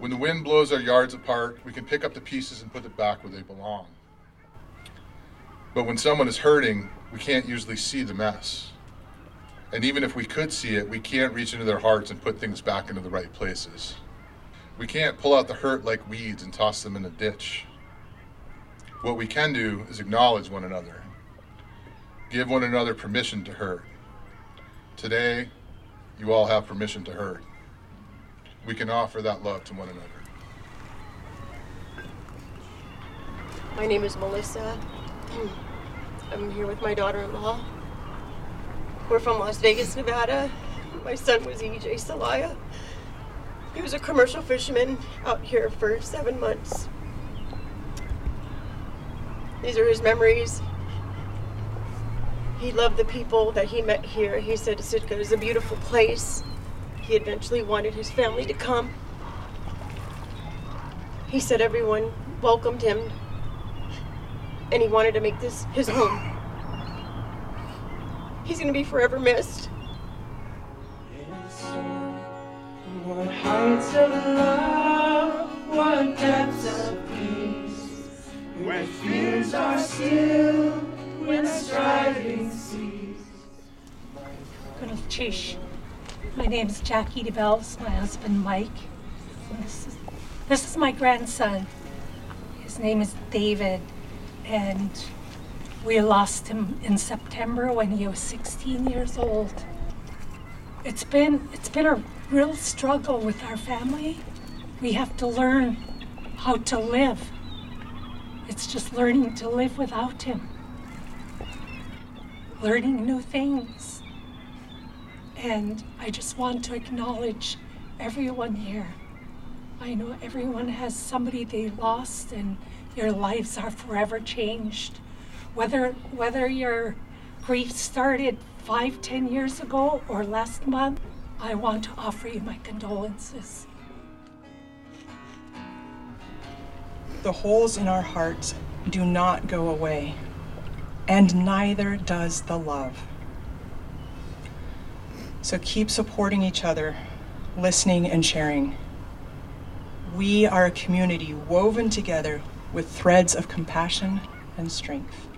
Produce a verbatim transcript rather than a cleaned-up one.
When the wind blows our yards apart, we can pick up the pieces and put it back where they belong. But when someone is hurting, we can't usually see the mess. And even if we could see it, we can't reach into their hearts and put things back into the right places. We can't pull out the hurt like weeds and toss them in a ditch. What we can do is acknowledge one another. Give one another permission to hurt. Today, you all have permission to hurt. We can offer that love to one another. My name is Melissa. I'm here with my daughter-in-law. We're from Las Vegas, Nevada. My son was E J Celaya. He was a commercial fisherman out here for seven months. These are his memories. He loved the people that he met here. He said Sitka is a beautiful place. He eventually wanted his family to come. He said everyone welcomed him, and he wanted to make this his home. He's gonna be forever missed. What heights of love, what depths of peace, when fears are still, when striving cease. My name is Jackie DeBells, my husband Mike. This is, this is my grandson. His name is David, and we lost him in September when he was sixteen years old. It's been it's been a real struggle with our family. We have to learn how to live. It's just learning to live without him. Learning new things. And I just want to acknowledge everyone here. I know everyone has somebody they lost, and your lives are forever changed. Whether whether your grief started five, ten years ago or last month, I want to offer you my condolences. The holes in our hearts do not go away, and neither does the love. So keep supporting each other, listening and sharing. We are a community woven together with threads of compassion and strength.